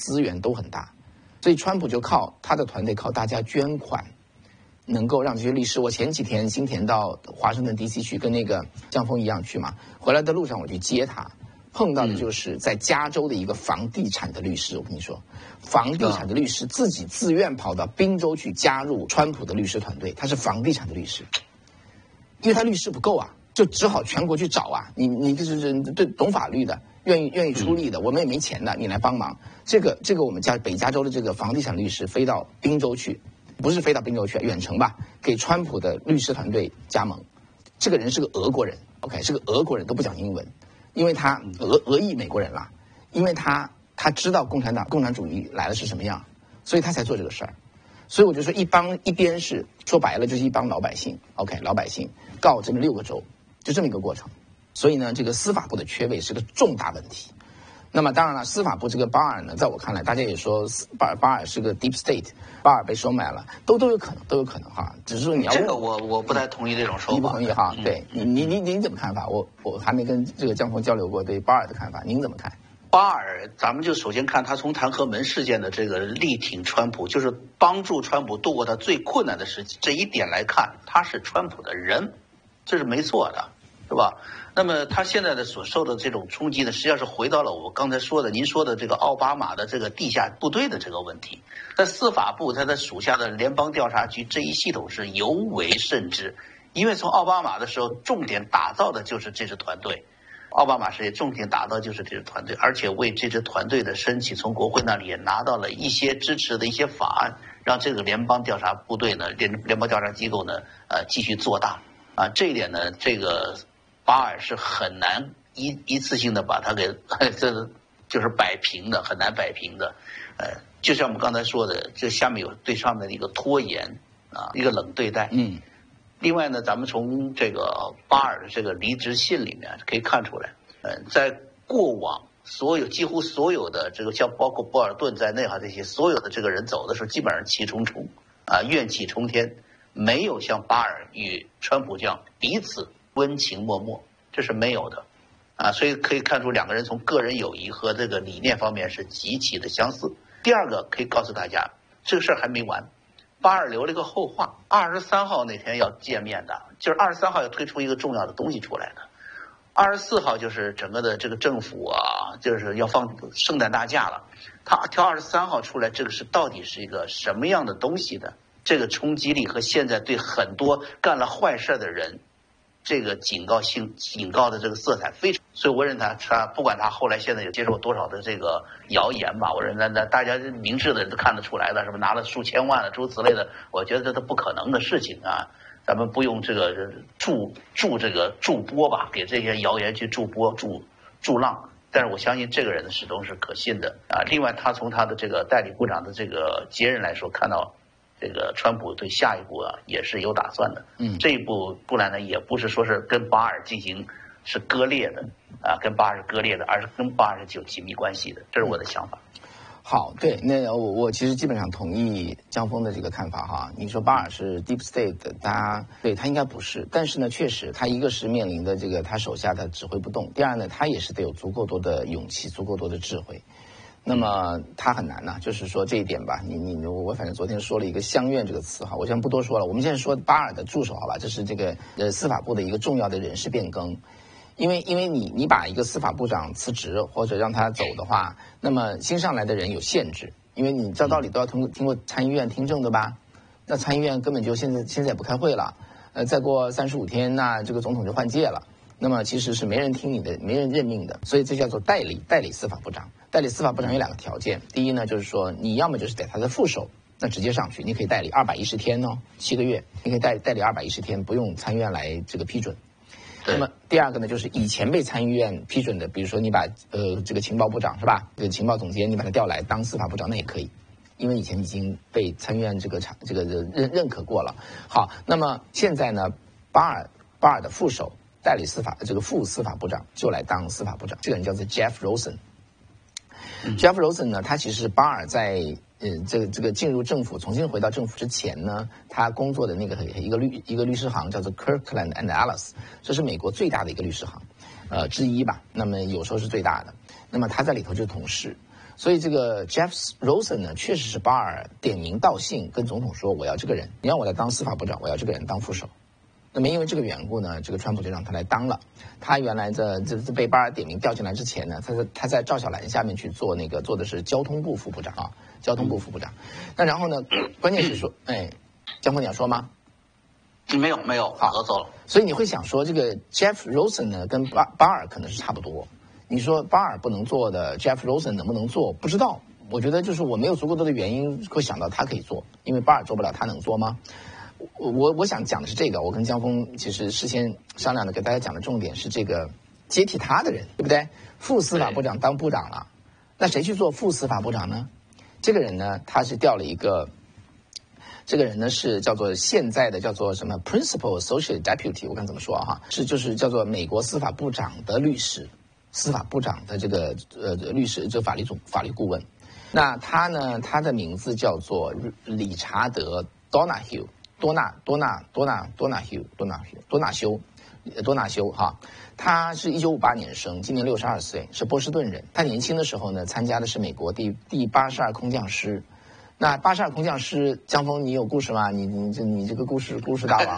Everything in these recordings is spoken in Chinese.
资源都很大，所以川普就靠他的团队，靠大家捐款，能够让这些律师。我前几天新田到华盛顿 DC 去，跟那个江峰一样去嘛，回来的路上我去接他，碰到的就是在加州的一个房地产的律师。我跟你说，房地产的律师自己自愿跑到宾州去加入川普的律师团队，他是房地产的律师，因为他律师不够啊，就只好全国去找啊，你就是对懂法律的，愿意出力的，我们也没钱的，你来帮忙。这个我们北加州的这个房地产律师飞到宾州去，不是飞到宾州去，远程吧，给川普的律师团队加盟。这个人是个俄国人 ，OK， 是个俄国人，都不讲英文，因为他俄裔美国人啦，因为他知道共产主义来了是什么样，所以他才做这个事儿。所以我就说一边是说白了就是一帮老百姓 ，OK， 老百姓告这么6个州，就这么一个过程。所以呢，这个司法部的缺位是个重大问题。那么当然了，司法部这个巴尔呢，在我看来，大家也说巴尔是个 deep state， 巴尔被收买了，都有可能哈。只是说你要这个我不太同意这种说法。 你不同意哈？对，您怎么看法？我还没跟这个江峰交流过对巴尔的看法，您怎么看？ 巴尔，咱们就首先看他从弹劾门事件的这个力挺川普，就是帮助川普度过他最困难的时期，这一点来看，他是川普的人，这是没错的，是吧？那么他现在的所受的这种冲击呢，实际上是回到了我刚才说的您说的这个奥巴马的这个地下部队的这个问题。在司法部他的属下的联邦调查局这一系统是尤为甚之，因为从奥巴马的时候重点打造的就是这支团队，奥巴马时也重点打造就是这支团队，而且为这支团队的申请从国会那里也拿到了一些支持的一些法案，让这个联邦调查部队呢，联邦调查机构呢继续做大啊。这一点呢，这个巴尔是很难一次性的把它给这就是摆平的，很难摆平的。就像我们刚才说的，这下面有对上面的一个拖延啊，一个冷对待。另外呢，咱们从这个巴尔的这个离职信里面可以看出来，在过往几乎所有的这个像包括波尔顿在内哈，这些所有的这个人走的时候，基本上气冲冲啊，怨气冲天，没有像巴尔与川普这样彼此温情脉脉，这是没有的啊。所以可以看出两个人从个人友谊和这个理念方面是极其的相似。第二个可以告诉大家，这个事儿还没完。巴尔留了一个后话，23号那天要见面的，就是23号要推出一个重要的东西出来的。24号就是整个的这个政府啊，就是要放圣诞大假了。他挑23号出来，这个是到底是一个什么样的东西的？这个冲击力和现在对很多干了坏事的人，这个警告的这个色彩非常。所以我认为他不管他后来现在有接受多少的这个谣言吧，我认为那大家明智的人都看得出来的，什么拿了数千万的诸如此类的，我觉得这都不可能的事情啊。咱们不用这个助播吧，给这些谣言去助浪。但是我相信这个人始终是可信的啊。另外，他从他的这个代理部长的这个接任来说，看到这个川普对下一步啊也是有打算的。这一步不然呢，也不是说是跟巴尔进行是割裂的啊，跟巴尔是割裂的，而是跟巴尔是有紧密关系的，这是我的想法。 好，对，那我其实基本上同意江峰的这个看法哈。你说巴尔是 deep state 的，他应该不是，但是呢，确实他一个是面临的这个他手下他指挥不动，第二呢，他也是得有足够多的勇气，足够多的智慧。那么他很难呐，就是说这一点吧，我反正昨天说了一个相怨这个词哈，我现在不多说了。我们现在说巴尔的助手好吧，这是这个司法部的一个重要的人事变更。因为你把一个司法部长辞职或者让他走的话，那么新上来的人有限制，因为你照道理都要经过参议院听证的吧？那参议院根本就现在也不开会了，再过35天，那这个总统就换届了，那么其实是没人听你的，没人任命的，所以这叫做代理司法部长。代理司法部长有2个条件，第一呢就是说你要么就是得他的副手，那直接上去，你可以代理210天哦，7个月，你可以代理210天，不用参议院来这个批准。那么第二个呢，就是以前被参议院批准的，比如说你把这个情报部长是吧，这个情报总监你把他调来当司法部长，那也可以，因为以前已经被参议院这个认可过了。好，那么现在呢，巴尔的副手代理副司法部长就来当司法部长，这个人叫做 Jeff Rosen。Jeff Rosen 呢，他其实巴尔在这个进入政府，重新回到政府之前呢，他工作的那个一个律师行叫做 Kirkland and Ellis， 这是美国最大的一个律师行，之一吧。那么有时候是最大的。那么他在里头就是同事， 所以这个 Jeff Rosen 呢，确实是巴尔点名道姓跟总统说，我要这个人，你让我来当司法部长，我要这个人当副手。那么因为这个缘故呢，这个川普就让他来当了。他原来这被巴尔点名调进来之前呢，他在赵小兰下面去做做的是交通部副部长啊，交通部副部长。那然后呢，关键是说，江峰你要说吗？ 没有，好，走了。 所以你会想说，这个 Jeff Rosen 呢，跟巴尔可能是差不多。你说巴尔不能做的 ，Jeff Rosen 能不能做？不知道。我觉得就是我没有足够多的原因会想到他可以做，因为巴尔做不了，他能做吗？我想讲的是这个，我跟江峰其实事先商量的，给大家讲的重点是这个接替他的人，对不对？副司法部长当部长了，那谁去做副司法部长呢？这个人呢，他是调了一个。这个人呢是叫做现在的叫做什么 Principal Associate Deputy， 我看怎么说哈，就是叫做美国司法部长的律师，司法部长的这个律师，这法律顾问。那他呢，他的名字叫做理查德多纳修哈，他是1958年生，今年62岁，是波士顿人。他年轻的时候呢，参加的是美国第82空降师。那82空降师，江峰，你有故事吗？你这个故事大王。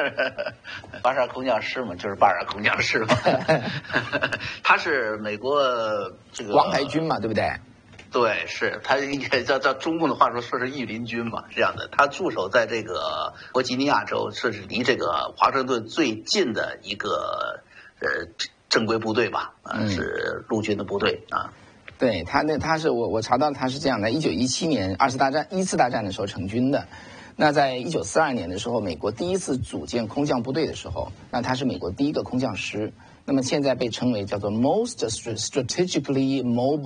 82空降师嘛，就是82空降师嘛。他是美国这个王牌军嘛，对不对？ 对，是他应该叫中共的话说是御林军嘛，这样的。他驻守在这个弗吉尼亚州，是离这个华盛顿最近的一个正规部队吧，是陆军的部队啊。 对他是我查到他是这样的，1917年一次大战的时候成军的。那在1942年的时候，美国第一次组建空降部队的时候，那他是美国第一个空降师。那么现在被称为叫做 Most Strategically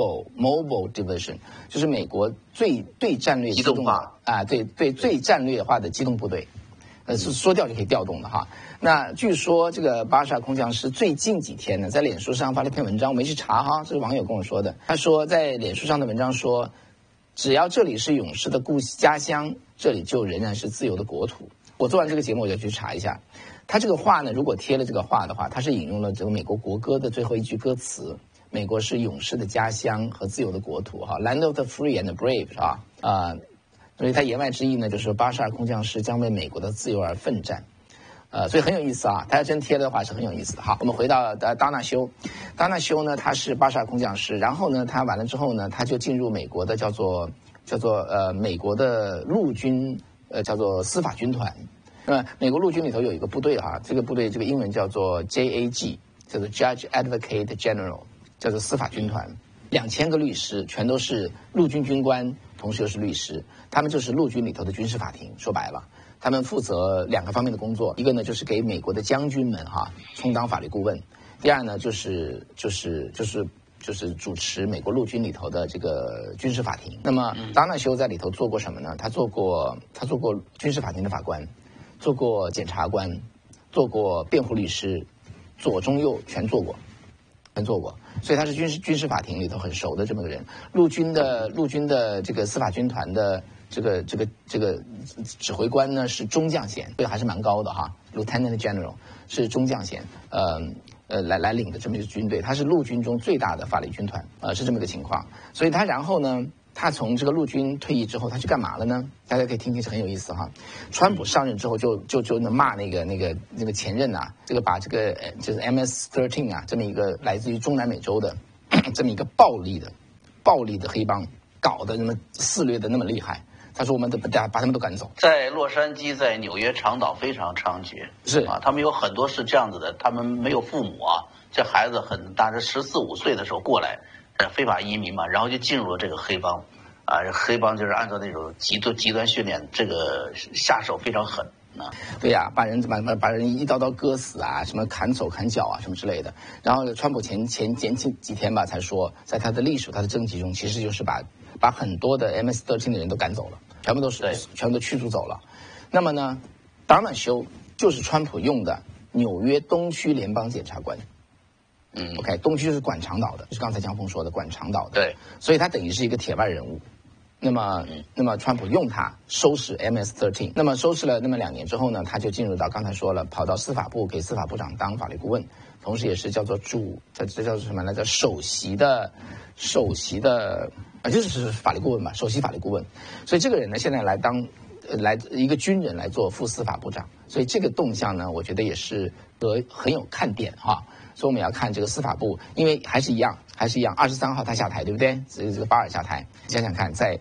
Mobile Division， 就是美国最战略机动化啊，对最战略化的机动部队，是说调就可以调动的哈。那据说这个82空降师最近几天呢，在脸书上发了一篇文章，我没去查哈，这是网友跟我说的。他说在脸书上的文章说，只要这里是勇士的家乡，这里就仍然是自由的国土。我做完这个节目我就去查一下，他这个话呢，如果贴了这个话的话，他是引用了这个美国国歌的最后一句歌词：美国是勇士的家乡和自由的国土哈 ，Land of the free and the brave 是吧？所以他言外之意呢，就是82空降师将为美国的自由而奋战。所以很有意思啊，他要真贴的话是很有意思的。好，我们回到达纳修呢，他是82空降师，然后呢，他完了之后呢，他就进入美国的叫做美国的陆军叫做司法军团。那么美国陆军里头有一个部队哈，这个部队这个英文叫做 JAG， 叫做 Judge Advocate General， 叫做司法军团，2000个律师全都是陆军军官，同时又是律师，他们就是陆军里头的军事法庭，说白了。他们负责2个方面的工作，一个呢就是给美国的将军们充当法律顾问，第二呢就是主持美国陆军里头的这个军事法庭。那么达纳修在里头做过什么呢？他做过军事法庭的法官，做过检察官，做过辩护律师，左中右全做过，所以他是军事法庭里头很熟的这么个人。陆军的这个司法军团的这个指挥官呢是中将衔，所以还是蛮高的哈 ，Lieutenant General 是中将衔，来领的这么一个军队，他是陆军中最大的法律军团，是这么个情况。所以他然后呢，他从这个陆军退役之后，他去干嘛了呢？大家可以听听，是很有意思哈。川普上任之后就能骂那个前任啊，这个把这个就是 MS-13 啊这么一个来自于中南美洲的这么一个暴力的黑帮搞得那么肆虐的那么厉害。他说：“我们把他们都赶走。” 在洛杉矶、在纽约、长岛非常猖獗， 是啊，他们有很多是这样子的，他们没有父母啊，这孩子很大，这14、15岁的时候过来，非法移民嘛，然后就进入了这个黑帮，啊，黑帮就是按照那种极端训练，这个下手非常狠啊。 对呀，把人一刀刀割死啊，什么砍手砍脚啊，什么之类的。然后川普前几天吧才说，在他的历史、他的政绩中，其实就是把很多的 MS-13 的人都赶走了。全部都驱逐走了。那么呢，达纳修就是川普用的纽约东区联邦检察官。OK， 东区是管长岛的，就是刚才江峰说的管长岛的。 对， 所以他等于是一个铁腕人物。那么川普用他收拾 MS-13， 那么收拾了那么2年之后呢，他就进入到刚才说了，跑到司法部给司法部长当法律顾问，同时也是叫做这叫做什么来着？首席的就是法律顾问嘛，首席法律顾问。所以这个人呢，现在来当来一个军人来做副司法部长，所以这个动向呢，我觉得也是很有看点哈。所以我们要看这个司法部，因为还是一样，23号他下台，对不对？这个巴尔下台，想想看，在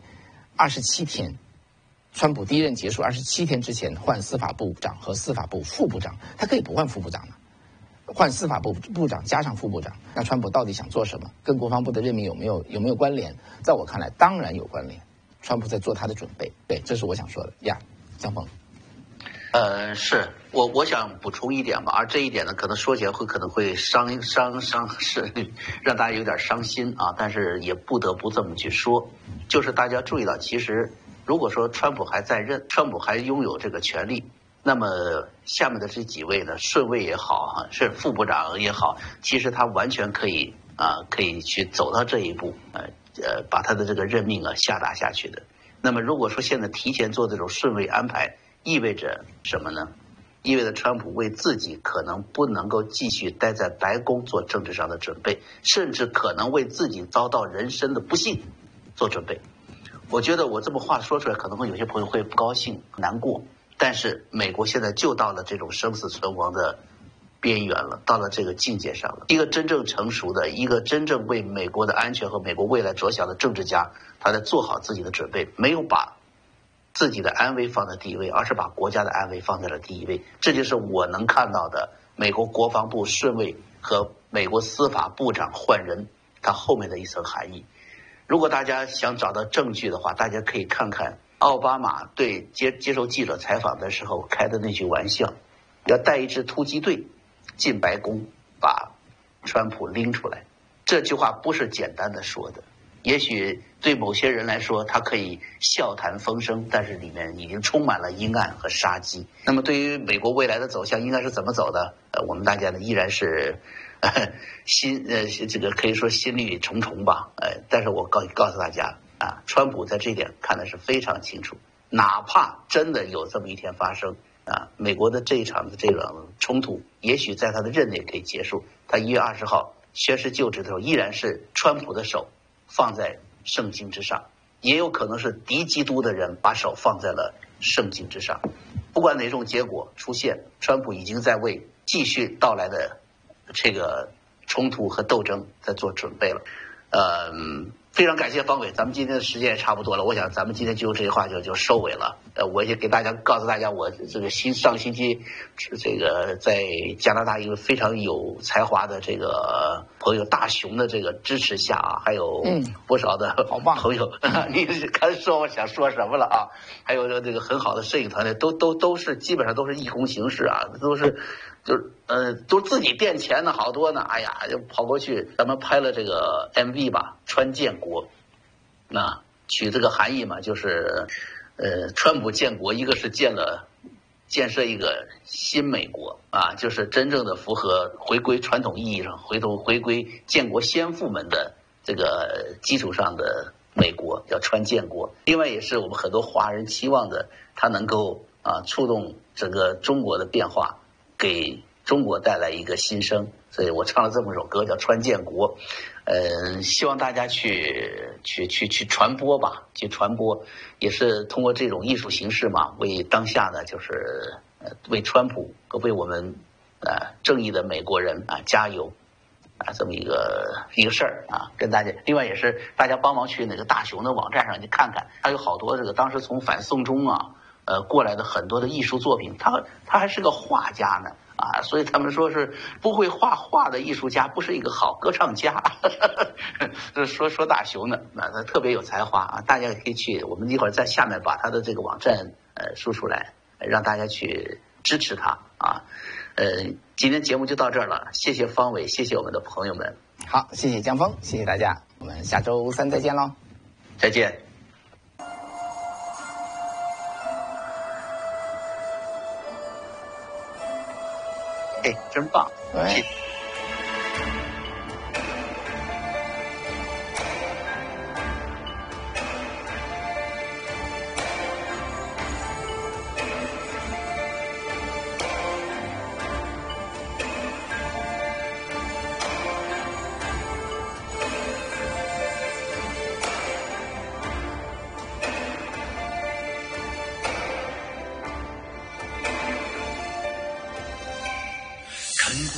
27天，川普第一任结束27天之前换司法部长和司法部副部长，他可以不换副部长的，换司法部部长加上副部长。那川普到底想做什么？跟国防部的任命有没有关联？在我看来，当然有关联。川普在做他的准备，对，这是我想说的呀，江峰。 是我想补充一点吧，而这一点呢，可能说起来可能会是让大家有点伤心啊，但是也不得不这么去说，就是大家注意到，其实如果说川普还在任，川普还拥有这个权利，那么下面的这几位呢，顺位也好，是副部长也好，其实他完全可以去走到这一步，把他的这个任命下达下去的。那么如果说现在提前做这种顺位安排，意味着什么呢？意味着川普为自己可能不能够继续待在白宫做政治上的准备，甚至可能为自己遭到人生的不幸做准备。我觉得我这么话说出来，可能会有些朋友会不高兴、难过，但是美国现在就到了这种生死存亡的边缘了，到了这个境界上了。一个真正成熟的、一个真正为美国的安全和美国未来着想的政治家，他在做好自己的准备，没有把自己的安危放在第一位，而是把国家的安危放在了第一位。这就是我能看到的美国国防部顺位和美国司法部长换人它后面的一层含义。如果大家想找到证据的话，大家可以看看奥巴马对接受记者采访的时候开的那句玩笑，要带一支突击队进白宫把川普拎出来。这句话不是简单的说的，也许对某些人来说他可以笑谈风生，但是里面已经充满了阴暗和杀机。那么对于美国未来的走向应该是怎么走的，我们大家呢依然是这个可以说心虑重重吧。但是我告诉大家啊，川普在这一点看的是非常清楚，哪怕真的有这么一天发生啊，美国的这一场的这种冲突也许在他的任内可以结束。他1月20号宣誓就职的时候，依然是川普的手放在圣经之上，也有可能是敌基督的人把手放在了圣经之上。不管哪种结果出现，川普已经在为继续到来的这个冲突和斗争在做准备了。非常感谢方伟，咱们今天的时间也差不多了，我想咱们今天就这句话就收尾了。我也给大家告诉大家，我这个上个星期这个在加拿大一个非常有才华的这个朋友大熊的这个支持下啊，还有不少的朋友，你看说我想说什么了啊？还有这个很好的摄影团队，都是基本上都是义工形式啊，都是自己垫钱的好多呢。哎呀，就跑过去，咱们拍了这个 MV 吧，川建国，那取这个含义嘛，就是川普建国，一个是建设一个新美国啊，就是真正的符合回归传统意义上回归建国先父们的这个基础上的美国，叫川建国。另外也是我们很多华人期望的，它能够触动整个中国的变化，给中国带来一个新生。所以我唱了这么首歌叫川建国。希望大家去传播吧，去传播，也是通过这种艺术形式嘛，为当下呢，就是为川普和为我们正义的美国人加油这么一个事儿啊，跟大家。另外也是大家帮忙去那个大熊的网站上去看看，他有好多这个当时从反送中过来的很多的艺术作品，他还是个画家呢。所以他们说是不会画画的艺术家不是一个好歌唱家。说大熊呢，他特别有才华啊，大家也可以去，我们一会儿在下面把他的这个网站输出来，让大家去支持他啊。今天节目就到这儿了，谢谢方伟，谢谢我们的朋友们。 好，谢谢江峰，谢谢大家，我们下周3再见喽， 再见。真棒！谢谢。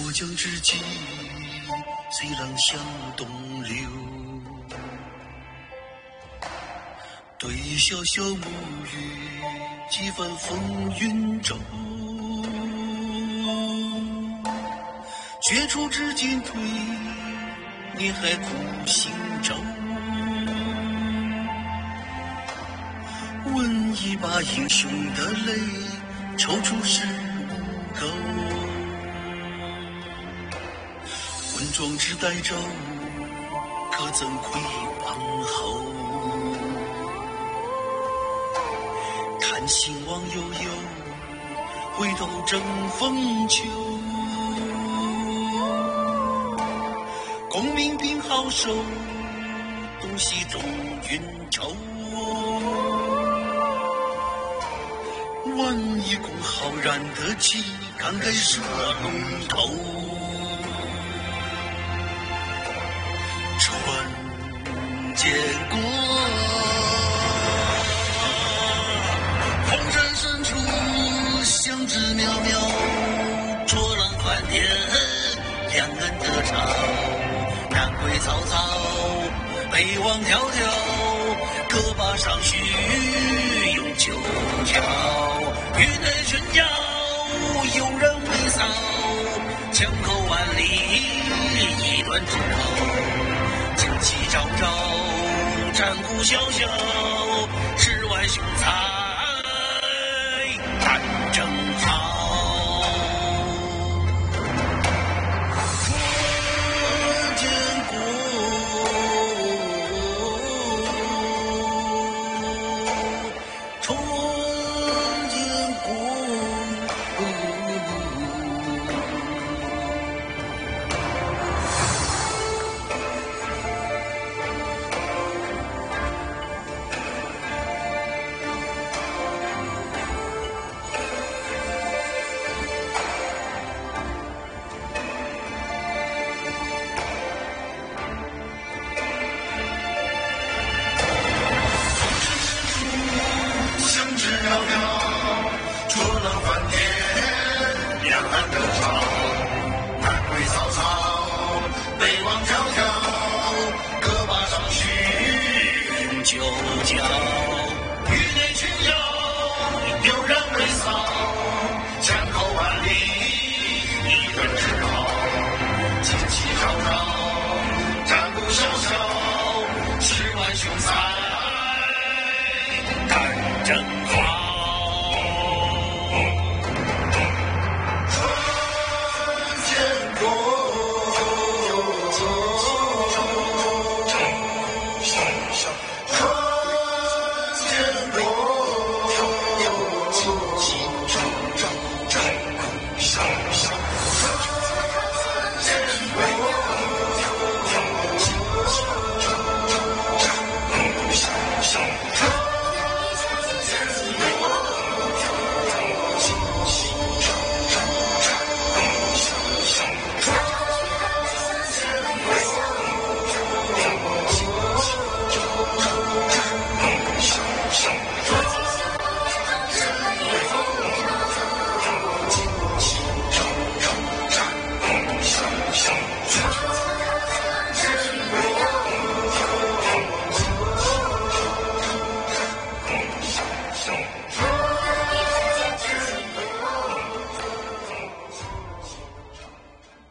过江之际，随浪向东流。对潇潇暮雨，几番风云骤。绝处至进退，你还苦心舟。问一把英雄的泪，抽出是无垢。问壮志待周，可怎愧往后？看兴亡悠悠，回头正风秋。功名并好收，东西中云愁。万一功浩然得起，慷慨射龙头。船间过，红尘深处，相知渺渺，浊浪翻天，两岸得潮。南归曹操，北望迢迢，各把尚须永久条。宇内群妖，有人为骚，枪口万里，一段之后。旌旗昭昭，战鼓萧萧，世外雄才胆正豪。九角，宇内群妖，有人为骚，枪口万里，一盾之好。旌旗昭昭，战鼓萧萧，世外雄才胆正豪。